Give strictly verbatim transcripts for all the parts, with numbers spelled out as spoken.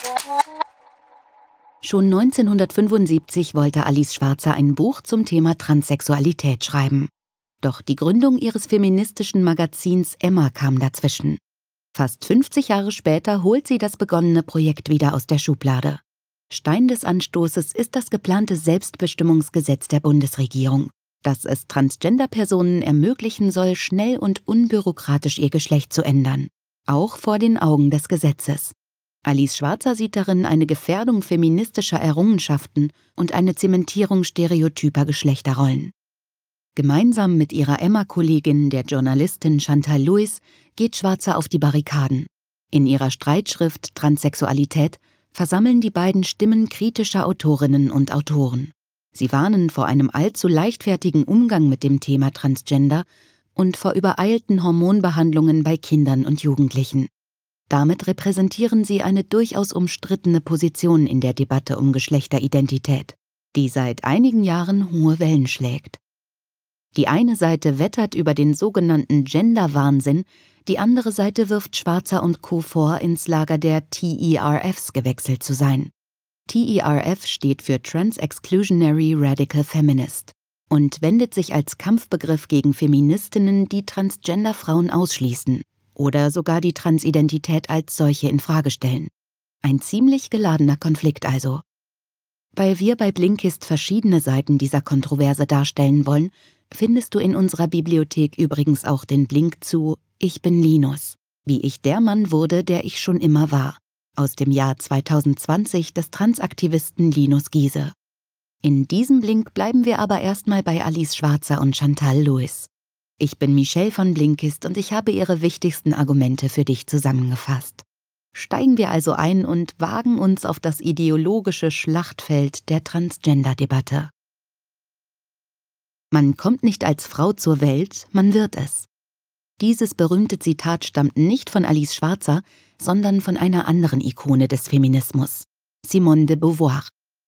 Schon neunzehnhundertfünfundsiebzig wollte Alice Schwarzer ein Buch zum Thema Transsexualität schreiben. Doch die Gründung ihres feministischen Magazins Emma kam dazwischen. Fast fünfzig Jahre später holt sie das begonnene Projekt wieder aus der Schublade. Stein des Anstoßes ist das geplante Selbstbestimmungsgesetz der Bundesregierung, das es Transgender-Personen ermöglichen soll, schnell und unbürokratisch ihr Geschlecht zu ändern. Auch vor den Augen des Gesetzes. Alice Schwarzer sieht darin eine Gefährdung feministischer Errungenschaften und eine Zementierung stereotyper Geschlechterrollen. Gemeinsam mit ihrer Emma-Kollegin, der Journalistin Chantal Lewis, geht Schwarzer auf die Barrikaden. In ihrer Streitschrift Transsexualität versammeln die beiden Stimmen kritischer Autorinnen und Autoren. Sie warnen vor einem allzu leichtfertigen Umgang mit dem Thema Transgender und vor übereilten Hormonbehandlungen bei Kindern und Jugendlichen. Damit repräsentieren sie eine durchaus umstrittene Position in der Debatte um Geschlechteridentität, die seit einigen Jahren hohe Wellen schlägt. Die eine Seite wettert über den sogenannten Gender-Wahnsinn, die andere Seite wirft Schwarzer und Co. vor, ins Lager der T E R Fs gewechselt zu sein. T E R F steht für Trans-Exclusionary Radical Feminist und wendet sich als Kampfbegriff gegen Feministinnen, die Transgender-Frauen ausschließen oder sogar die Transidentität als solche in Frage stellen. Ein ziemlich geladener Konflikt also. Weil wir bei Blinkist verschiedene Seiten dieser Kontroverse darstellen wollen, findest du in unserer Bibliothek übrigens auch den Link zu »Ich bin Linus. Wie ich der Mann wurde, der ich schon immer war« aus dem Jahr zweitausendzwanzig des Transaktivisten Linus Giese. In diesem Link bleiben wir aber erstmal bei Alice Schwarzer und Chantal Lewis. Ich bin Michelle von Blinkist und ich habe ihre wichtigsten Argumente für dich zusammengefasst. Steigen wir also ein und wagen uns auf das ideologische Schlachtfeld der Transgender-Debatte. Man kommt nicht als Frau zur Welt, man wird es. Dieses berühmte Zitat stammt nicht von Alice Schwarzer, sondern von einer anderen Ikone des Feminismus, Simone de Beauvoir.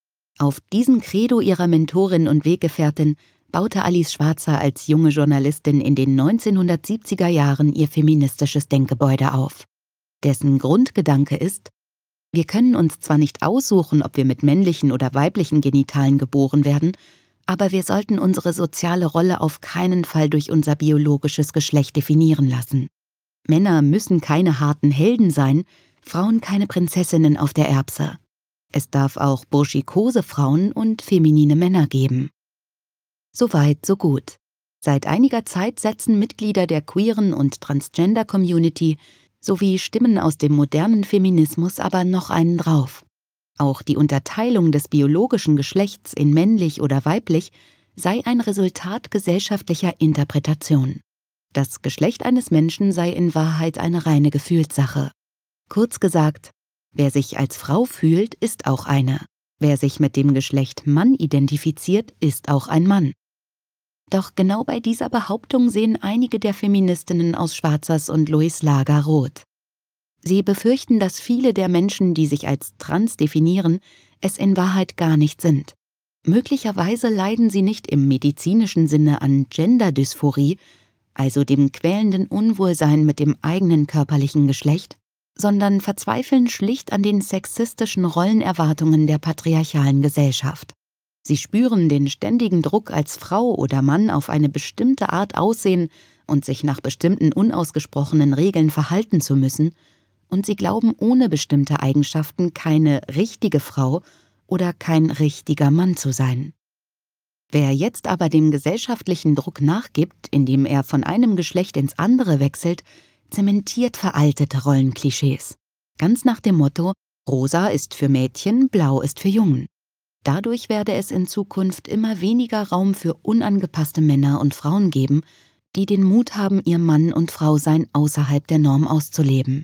Auf diesem Credo ihrer Mentorin und Weggefährtin baute Alice Schwarzer als junge Journalistin in den neunzehnhundertsiebziger Jahren ihr feministisches Denkgebäude auf. Dessen Grundgedanke ist: Wir können uns zwar nicht aussuchen, ob wir mit männlichen oder weiblichen Genitalen geboren werden, aber wir sollten unsere soziale Rolle auf keinen Fall durch unser biologisches Geschlecht definieren lassen. Männer müssen keine harten Helden sein, Frauen keine Prinzessinnen auf der Erbse. Es darf auch burschikose Frauen und feminine Männer geben. Soweit, so gut. Seit einiger Zeit setzen Mitglieder der queeren und Transgender-Community sowie Stimmen aus dem modernen Feminismus aber noch einen drauf. Auch die Unterteilung des biologischen Geschlechts in männlich oder weiblich sei ein Resultat gesellschaftlicher Interpretation. Das Geschlecht eines Menschen sei in Wahrheit eine reine Gefühlssache. Kurz gesagt, wer sich als Frau fühlt, ist auch eine. Wer sich mit dem Geschlecht Mann identifiziert, ist auch ein Mann. Doch genau bei dieser Behauptung sehen einige der Feministinnen aus Schwarzers und Lewis Lager rot. Sie befürchten, dass viele der Menschen, die sich als trans definieren, es in Wahrheit gar nicht sind. Möglicherweise leiden sie nicht im medizinischen Sinne an Genderdysphorie, also dem quälenden Unwohlsein mit dem eigenen körperlichen Geschlecht, sondern verzweifeln schlicht an den sexistischen Rollenerwartungen der patriarchalen Gesellschaft. Sie spüren den ständigen Druck, als Frau oder Mann auf eine bestimmte Art aussehen und sich nach bestimmten unausgesprochenen Regeln verhalten zu müssen, und sie glauben, ohne bestimmte Eigenschaften keine richtige Frau oder kein richtiger Mann zu sein. Wer jetzt aber dem gesellschaftlichen Druck nachgibt, indem er von einem Geschlecht ins andere wechselt, zementiert veraltete Rollenklischees. Ganz nach dem Motto: Rosa ist für Mädchen, blau ist für Jungen. Dadurch werde es in Zukunft immer weniger Raum für unangepasste Männer und Frauen geben, die den Mut haben, ihr Mann- und Frausein außerhalb der Norm auszuleben.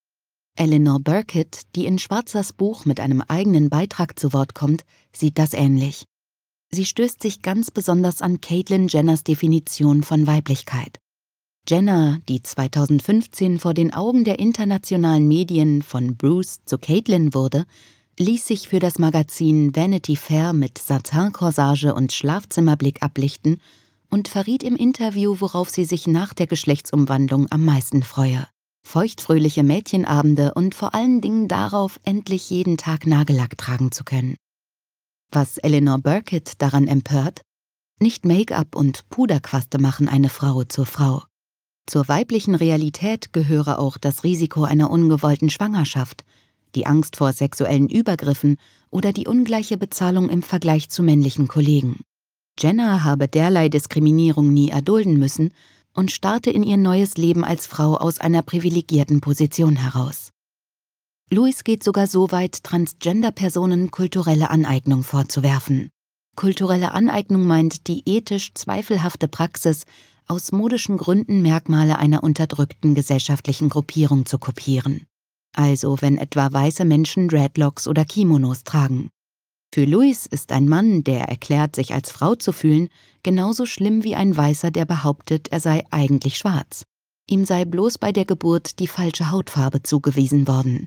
Eleanor Burkitt, die in Schwarzers Buch mit einem eigenen Beitrag zu Wort kommt, sieht das ähnlich. Sie stößt sich ganz besonders an Caitlyn Jenners Definition von Weiblichkeit. Jenner, die zweitausendfünfzehn vor den Augen der internationalen Medien von Bruce zu Caitlyn wurde, ließ sich für das Magazin Vanity Fair mit Satin-Corsage und Schlafzimmerblick ablichten und verriet im Interview, worauf sie sich nach der Geschlechtsumwandlung am meisten freue. Feuchtfröhliche Mädchenabende und vor allen Dingen darauf, endlich jeden Tag Nagellack tragen zu können. Was Eleanor Burkitt daran empört: Nicht Make-up und Puderquaste machen eine Frau zur Frau. Zur weiblichen Realität gehöre auch das Risiko einer ungewollten Schwangerschaft, die Angst vor sexuellen Übergriffen oder die ungleiche Bezahlung im Vergleich zu männlichen Kollegen. Jenna habe derlei Diskriminierung nie erdulden müssen und starte in ihr neues Leben als Frau aus einer privilegierten Position heraus. Lewis geht sogar so weit, Transgender-Personen kulturelle Aneignung vorzuwerfen. Kulturelle Aneignung meint die ethisch zweifelhafte Praxis, aus modischen Gründen Merkmale einer unterdrückten gesellschaftlichen Gruppierung zu kopieren. Also wenn etwa weiße Menschen Dreadlocks oder Kimonos tragen. Für Lewis ist ein Mann, der erklärt, sich als Frau zu fühlen, genauso schlimm wie ein Weißer, der behauptet, er sei eigentlich schwarz. Ihm sei bloß bei der Geburt die falsche Hautfarbe zugewiesen worden.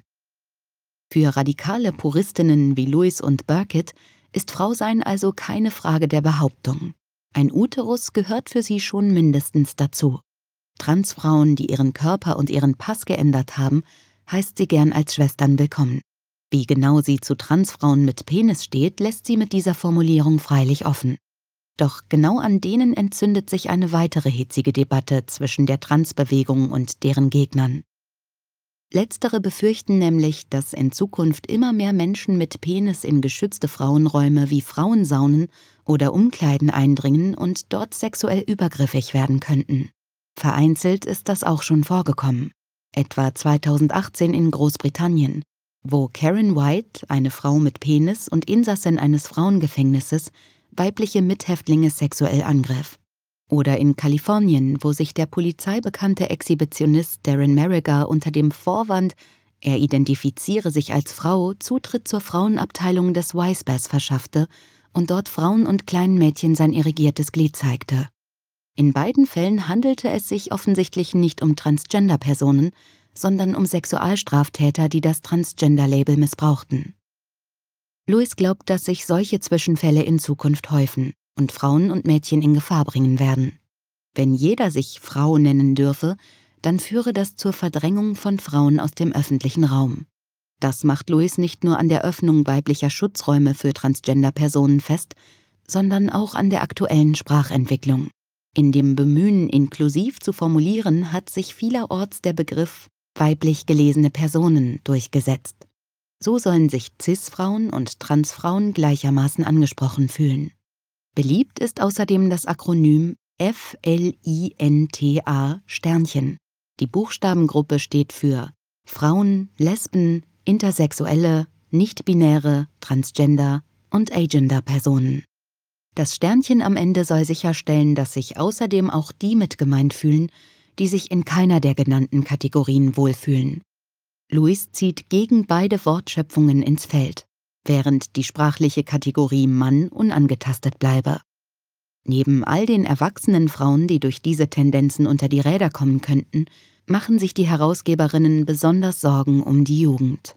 Für radikale Puristinnen wie Lewis und Burkitt ist Frausein also keine Frage der Behauptung. Ein Uterus gehört für sie schon mindestens dazu. Transfrauen, die ihren Körper und ihren Pass geändert haben, heißt sie gern als Schwestern willkommen. Wie genau sie zu Transfrauen mit Penis steht, lässt sie mit dieser Formulierung freilich offen. Doch genau an denen entzündet sich eine weitere hitzige Debatte zwischen der Transbewegung und deren Gegnern. Letztere befürchten nämlich, dass in Zukunft immer mehr Menschen mit Penis in geschützte Frauenräume wie Frauensaunen oder Umkleiden eindringen und dort sexuell übergriffig werden könnten. Vereinzelt ist das auch schon vorgekommen, etwa zweitausendachtzehn in Großbritannien, wo Karen White, eine Frau mit Penis und Insassin eines Frauengefängnisses, weibliche Mithäftlinge sexuell angriff. Oder in Kalifornien, wo sich der polizeibekannte Exhibitionist Darren Merriger unter dem Vorwand, er identifiziere sich als Frau, Zutritt zur Frauenabteilung des Weisbers verschaffte und dort Frauen und kleinen Mädchen sein irrigiertes Glied zeigte. In beiden Fällen handelte es sich offensichtlich nicht um Transgender-Personen, sondern um Sexualstraftäter, die das Transgender-Label missbrauchten. Lewis glaubt, dass sich solche Zwischenfälle in Zukunft häufen und Frauen und Mädchen in Gefahr bringen werden. Wenn jeder sich Frau nennen dürfe, dann führe das zur Verdrängung von Frauen aus dem öffentlichen Raum. Das macht Lewis nicht nur an der Öffnung weiblicher Schutzräume für Transgender-Personen fest, sondern auch an der aktuellen Sprachentwicklung. In dem Bemühen, inklusiv zu formulieren, hat sich vielerorts der Begriff weiblich gelesene Personen durchgesetzt. So sollen sich Cis-Frauen und Transfrauen gleichermaßen angesprochen fühlen. Beliebt ist außerdem das Akronym F L I N T A Sternchen. Die Buchstabengruppe steht für Frauen, Lesben, Intersexuelle, Nicht-binäre, Transgender und Agender-Personen. Das Sternchen am Ende soll sicherstellen, dass sich außerdem auch die mit gemeint fühlen, die sich in keiner der genannten Kategorien wohlfühlen. Lewis zieht gegen beide Wortschöpfungen ins Feld, während die sprachliche Kategorie Mann unangetastet bleibe. Neben all den erwachsenen Frauen, die durch diese Tendenzen unter die Räder kommen könnten, machen sich die Herausgeberinnen besonders Sorgen um die Jugend.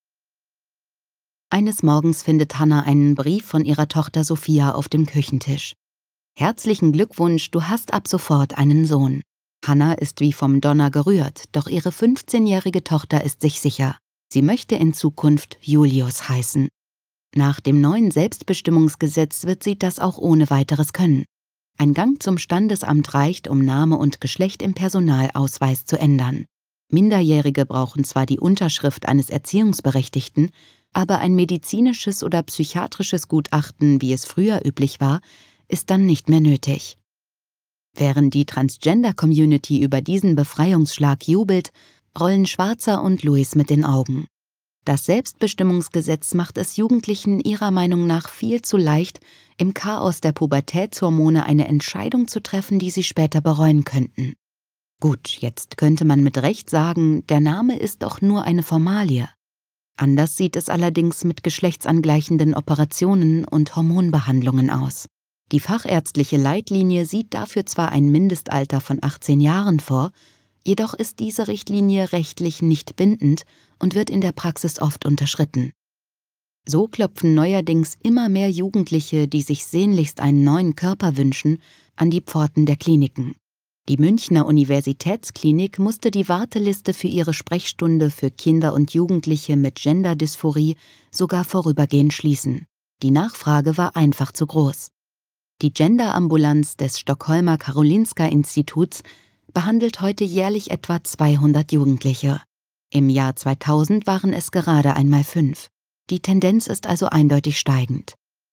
Eines Morgens findet Hannah einen Brief von ihrer Tochter Sophia auf dem Küchentisch. »Herzlichen Glückwunsch, du hast ab sofort einen Sohn.« Hannah ist wie vom Donner gerührt, doch ihre fünfzehnjährige Tochter ist sich sicher. Sie möchte in Zukunft Julius heißen. Nach dem neuen Selbstbestimmungsgesetz wird sie das auch ohne weiteres können. Ein Gang zum Standesamt reicht, um Name und Geschlecht im Personalausweis zu ändern. Minderjährige brauchen zwar die Unterschrift eines Erziehungsberechtigten, aber ein medizinisches oder psychiatrisches Gutachten, wie es früher üblich war, ist dann nicht mehr nötig. Während die Transgender-Community über diesen Befreiungsschlag jubelt, rollen Schwarzer und Lewis mit den Augen. Das Selbstbestimmungsgesetz macht es Jugendlichen ihrer Meinung nach viel zu leicht, im Chaos der Pubertätshormone eine Entscheidung zu treffen, die sie später bereuen könnten. Gut, jetzt könnte man mit Recht sagen, der Name ist doch nur eine Formalie. Anders sieht es allerdings mit geschlechtsangleichenden Operationen und Hormonbehandlungen aus. Die fachärztliche Leitlinie sieht dafür zwar ein Mindestalter von achtzehn Jahren vor, jedoch ist diese Richtlinie rechtlich nicht bindend und wird in der Praxis oft unterschritten. So klopfen neuerdings immer mehr Jugendliche, die sich sehnlichst einen neuen Körper wünschen, an die Pforten der Kliniken. Die Münchner Universitätsklinik musste die Warteliste für ihre Sprechstunde für Kinder und Jugendliche mit Genderdysphorie sogar vorübergehend schließen. Die Nachfrage war einfach zu groß. Die Genderambulanz des Stockholmer Karolinska-Instituts behandelt heute jährlich etwa zweihundert Jugendliche. Im Jahr zweitausend waren es gerade einmal fünf. Die Tendenz ist also eindeutig steigend.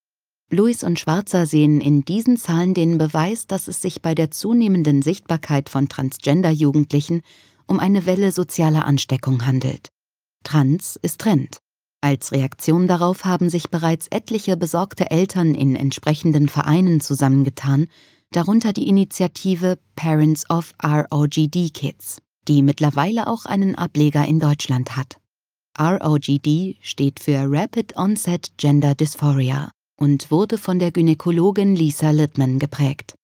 Lewis und Schwarzer sehen in diesen Zahlen den Beweis, dass es sich bei der zunehmenden Sichtbarkeit von Transgender-Jugendlichen um eine Welle sozialer Ansteckung handelt. Trans ist Trend. Als Reaktion darauf haben sich bereits etliche besorgte Eltern in entsprechenden Vereinen zusammengetan, darunter die Initiative Parents of R O G D Kids, die mittlerweile auch einen Ableger in Deutschland hat. R O G D steht für Rapid Onset Gender Dysphoria und wurde von der Gynäkologin Lisa Littman geprägt.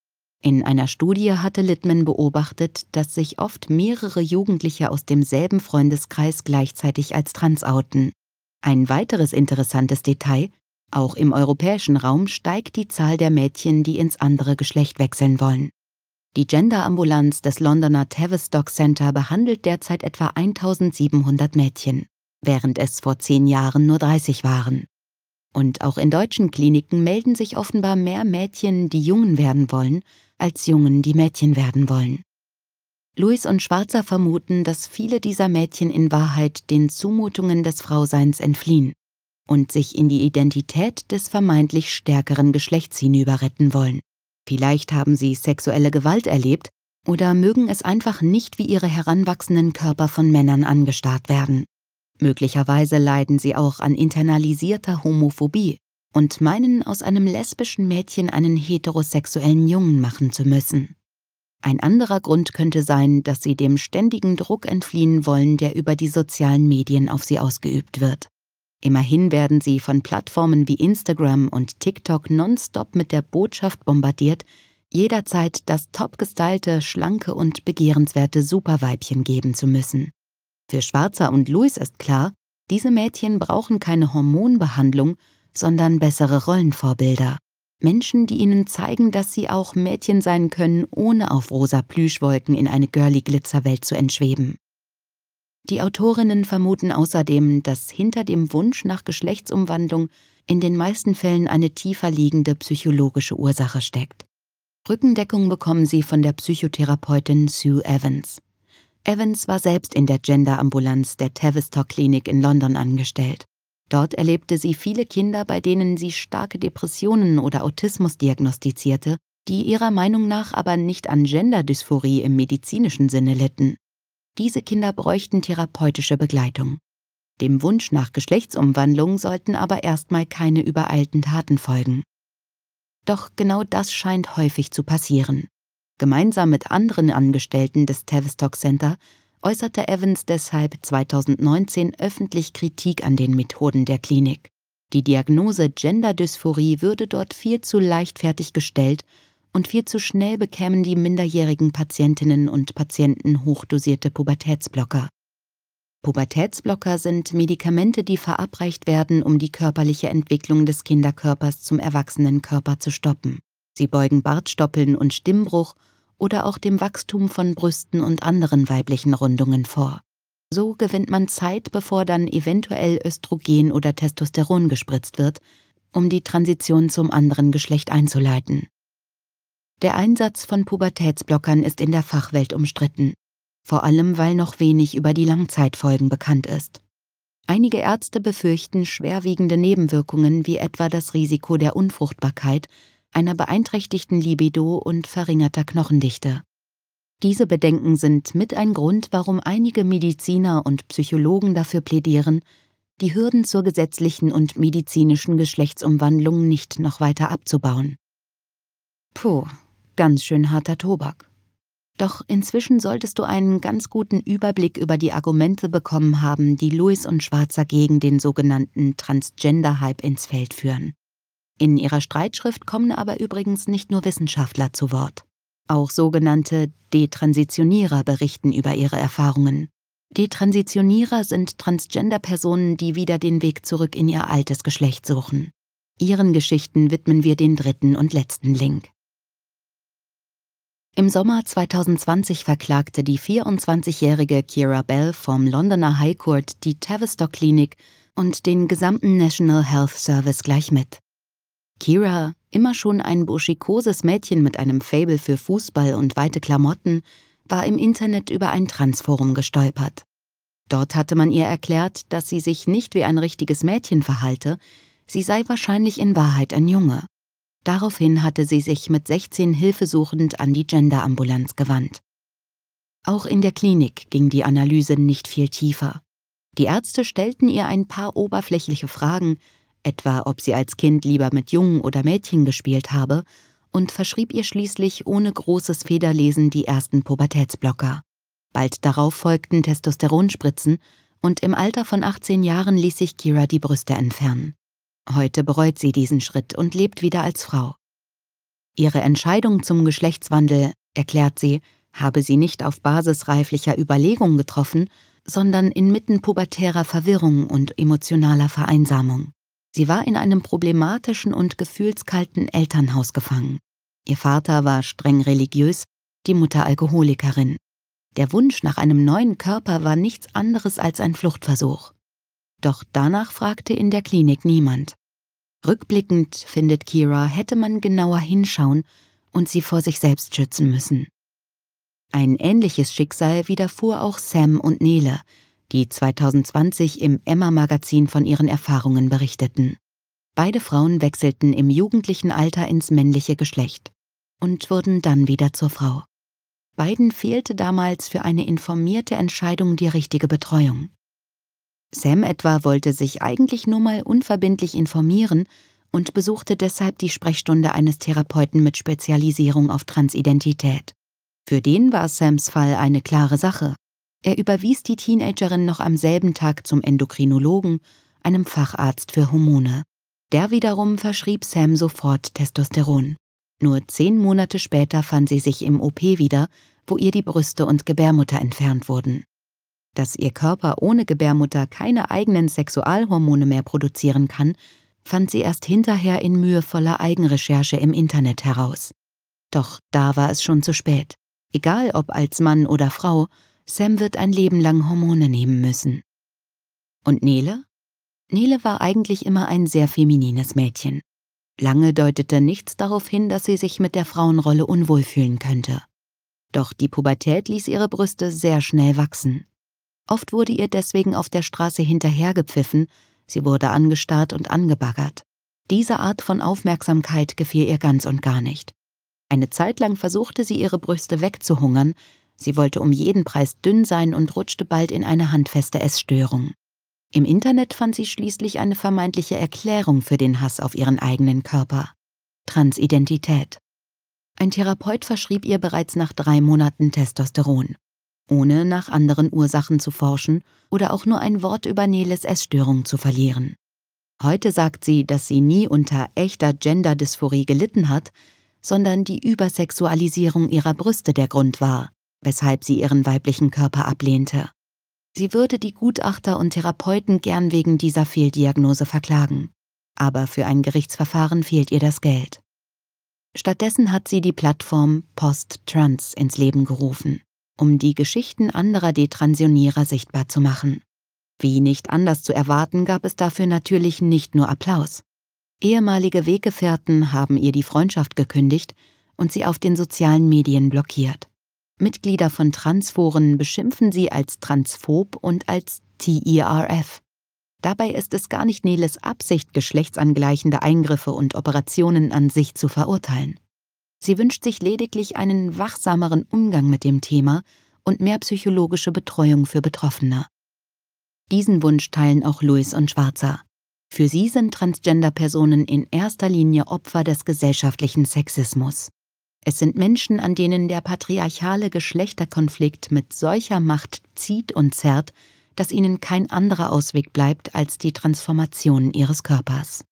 In einer Studie hatte Littman beobachtet, dass sich oft mehrere Jugendliche aus demselben Freundeskreis gleichzeitig als trans outen. Ein weiteres interessantes Detail: Auch im europäischen Raum steigt die Zahl der Mädchen, die ins andere Geschlecht wechseln wollen. Die Genderambulanz des Londoner Tavistock Center behandelt derzeit etwa eintausendsiebenhundert Mädchen, während es vor zehn Jahren nur dreißig waren. Und auch in deutschen Kliniken melden sich offenbar mehr Mädchen, die Jungen werden wollen, als Jungen, die Mädchen werden wollen. Lewis und Schwarzer vermuten, dass viele dieser Mädchen in Wahrheit den Zumutungen des Frauseins entfliehen und sich in die Identität des vermeintlich stärkeren Geschlechts hinüberretten wollen. Vielleicht haben sie sexuelle Gewalt erlebt oder mögen es einfach nicht, wie ihre heranwachsenden Körper von Männern angestarrt werden. Möglicherweise leiden sie auch an internalisierter Homophobie und meinen, aus einem lesbischen Mädchen einen heterosexuellen Jungen machen zu müssen. Ein anderer Grund könnte sein, dass sie dem ständigen Druck entfliehen wollen, der über die sozialen Medien auf sie ausgeübt wird. Immerhin werden sie von Plattformen wie Instagram und TikTok nonstop mit der Botschaft bombardiert, jederzeit das topgestylte, schlanke und begehrenswerte Superweibchen geben zu müssen. Für Schwarzer und Lewis ist klar, diese Mädchen brauchen keine Hormonbehandlung, sondern bessere Rollenvorbilder. Menschen, die ihnen zeigen, dass sie auch Mädchen sein können, ohne auf rosa Plüschwolken in eine Girly-Glitzerwelt zu entschweben. Die Autorinnen vermuten außerdem, dass hinter dem Wunsch nach Geschlechtsumwandlung in den meisten Fällen eine tiefer liegende psychologische Ursache steckt. Rückendeckung bekommen sie von der Psychotherapeutin Sue Evans. Evans war selbst in der Genderambulanz der Tavistock Klinik in London angestellt. Dort erlebte sie viele Kinder, bei denen sie starke Depressionen oder Autismus diagnostizierte, die ihrer Meinung nach aber nicht an Genderdysphorie im medizinischen Sinne litten. Diese Kinder bräuchten therapeutische Begleitung. Dem Wunsch nach Geschlechtsumwandlung sollten aber erstmal keine übereilten Taten folgen. Doch genau das scheint häufig zu passieren. Gemeinsam mit anderen Angestellten des Tavistock Center äußerte Evans deshalb zweitausendneunzehn öffentlich Kritik an den Methoden der Klinik. Die Diagnose Genderdysphorie würde dort viel zu leichtfertig gestellt und viel zu schnell bekämen die minderjährigen Patientinnen und Patienten hochdosierte Pubertätsblocker. Pubertätsblocker sind Medikamente, die verabreicht werden, um die körperliche Entwicklung des Kinderkörpers zum Erwachsenenkörper zu stoppen. Sie beugen Bartstoppeln und Stimmbruch oder auch dem Wachstum von Brüsten und anderen weiblichen Rundungen vor. So gewinnt man Zeit, bevor dann eventuell Östrogen oder Testosteron gespritzt wird, um die Transition zum anderen Geschlecht einzuleiten. Der Einsatz von Pubertätsblockern ist in der Fachwelt umstritten, vor allem weil noch wenig über die Langzeitfolgen bekannt ist. Einige Ärzte befürchten schwerwiegende Nebenwirkungen wie etwa das Risiko der Unfruchtbarkeit, einer beeinträchtigten Libido und verringerter Knochendichte. Diese Bedenken sind mit ein Grund, warum einige Mediziner und Psychologen dafür plädieren, die Hürden zur gesetzlichen und medizinischen Geschlechtsumwandlung nicht noch weiter abzubauen. Puh, ganz schön harter Tobak. Doch inzwischen solltest du einen ganz guten Überblick über die Argumente bekommen haben, die Lewis und Schwarzer gegen den sogenannten Transgender-Hype ins Feld führen. In ihrer Streitschrift kommen aber übrigens nicht nur Wissenschaftler zu Wort. Auch sogenannte Detransitionierer berichten über ihre Erfahrungen. Detransitionierer sind Transgender-Personen, die wieder den Weg zurück in ihr altes Geschlecht suchen. Ihren Geschichten widmen wir den dritten und letzten Link. Im Sommer zweitausendzwanzig verklagte die vierundzwanzigjährige Keira Bell vom Londoner High Court die Tavistock Klinik und den gesamten National Health Service gleich mit. Keira, immer schon ein burschikoses Mädchen mit einem Faible für Fußball und weite Klamotten, war im Internet über ein Transforum gestolpert. Dort hatte man ihr erklärt, dass sie sich nicht wie ein richtiges Mädchen verhalte, sie sei wahrscheinlich in Wahrheit ein Junge. Daraufhin hatte sie sich mit sechzehn hilfesuchend an die Genderambulanz gewandt. Auch in der Klinik ging die Analyse nicht viel tiefer. Die Ärzte stellten ihr ein paar oberflächliche Fragen, etwa ob sie als Kind lieber mit Jungen oder Mädchen gespielt habe, und verschrieb ihr schließlich ohne großes Federlesen die ersten Pubertätsblocker. Bald darauf folgten Testosteronspritzen und im Alter von achtzehn Jahren ließ sich Keira die Brüste entfernen. Heute bereut sie diesen Schritt und lebt wieder als Frau. Ihre Entscheidung zum Geschlechtswandel, erklärt sie, habe sie nicht auf Basis reiflicher Überlegung getroffen, sondern inmitten pubertärer Verwirrung und emotionaler Vereinsamung. Sie war in einem problematischen und gefühlskalten Elternhaus gefangen. Ihr Vater war streng religiös, die Mutter Alkoholikerin. Der Wunsch nach einem neuen Körper war nichts anderes als ein Fluchtversuch. Doch danach fragte in der Klinik niemand. Rückblickend, findet Keira, hätte man genauer hinschauen und sie vor sich selbst schützen müssen. Ein ähnliches Schicksal widerfuhr auch Sam und Nele, die zweitausendzwanzig im Emma-Magazin von ihren Erfahrungen berichteten. Beide Frauen wechselten im jugendlichen Alter ins männliche Geschlecht und wurden dann wieder zur Frau. Beiden fehlte damals für eine informierte Entscheidung die richtige Betreuung. Sam etwa wollte sich eigentlich nur mal unverbindlich informieren und besuchte deshalb die Sprechstunde eines Therapeuten mit Spezialisierung auf Transidentität. Für den war Sams Fall eine klare Sache. Er überwies die Teenagerin noch am selben Tag zum Endokrinologen, einem Facharzt für Hormone. Der wiederum verschrieb Sam sofort Testosteron. Nur zehn Monate später fand sie sich im O P wieder, wo ihr die Brüste und Gebärmutter entfernt wurden. Dass ihr Körper ohne Gebärmutter keine eigenen Sexualhormone mehr produzieren kann, fand sie erst hinterher in mühevoller Eigenrecherche im Internet heraus. Doch da war es schon zu spät. Egal ob als Mann oder Frau, Sam wird ein Leben lang Hormone nehmen müssen. Und Nele? Nele war eigentlich immer ein sehr feminines Mädchen. Lange deutete nichts darauf hin, dass sie sich mit der Frauenrolle unwohl fühlen könnte. Doch die Pubertät ließ ihre Brüste sehr schnell wachsen. Oft wurde ihr deswegen auf der Straße hinterhergepfiffen, sie wurde angestarrt und angebaggert. Diese Art von Aufmerksamkeit gefiel ihr ganz und gar nicht. Eine Zeit lang versuchte sie, ihre Brüste wegzuhungern, sie wollte um jeden Preis dünn sein und rutschte bald in eine handfeste Essstörung. Im Internet fand sie schließlich eine vermeintliche Erklärung für den Hass auf ihren eigenen Körper: Transidentität. Ein Therapeut verschrieb ihr bereits nach drei Monaten Testosteron, ohne nach anderen Ursachen zu forschen oder auch nur ein Wort über Neles Essstörung zu verlieren. Heute sagt sie, dass sie nie unter echter Genderdysphorie gelitten hat, sondern die Übersexualisierung ihrer Brüste der Grund war, weshalb sie ihren weiblichen Körper ablehnte. Sie würde die Gutachter und Therapeuten gern wegen dieser Fehldiagnose verklagen. Aber für ein Gerichtsverfahren fehlt ihr das Geld. Stattdessen hat sie die Plattform Post-Trans ins Leben gerufen, um die Geschichten anderer Detransionierer sichtbar zu machen. Wie nicht anders zu erwarten, gab es dafür natürlich nicht nur Applaus. Ehemalige Weggefährten haben ihr die Freundschaft gekündigt und sie auf den sozialen Medien blockiert. Mitglieder von Transforen beschimpfen sie als transphob und als T E R F. Dabei ist es gar nicht Neles Absicht, geschlechtsangleichende Eingriffe und Operationen an sich zu verurteilen. Sie wünscht sich lediglich einen wachsameren Umgang mit dem Thema und mehr psychologische Betreuung für Betroffene. Diesen Wunsch teilen auch Lewis und Schwarzer. Für sie sind Transgender-Personen in erster Linie Opfer des gesellschaftlichen Sexismus. Es sind Menschen, an denen der patriarchale Geschlechterkonflikt mit solcher Macht zieht und zerrt, dass ihnen kein anderer Ausweg bleibt als die Transformation ihres Körpers.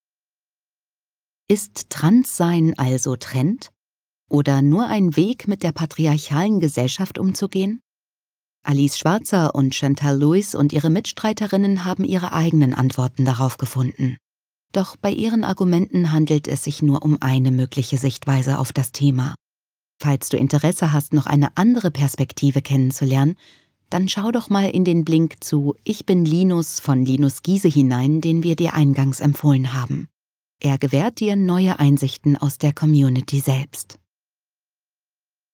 Ist Transsein also Trend? Oder nur ein Weg, mit der patriarchalen Gesellschaft umzugehen? Alice Schwarzer und Chantal Lewis und ihre Mitstreiterinnen haben ihre eigenen Antworten darauf gefunden. Doch bei ihren Argumenten handelt es sich nur um eine mögliche Sichtweise auf das Thema. Falls du Interesse hast, noch eine andere Perspektive kennenzulernen, dann schau doch mal in den Link zu Ich bin Linus von Linus Giese hinein, den wir dir eingangs empfohlen haben. Er gewährt dir neue Einsichten aus der Community selbst.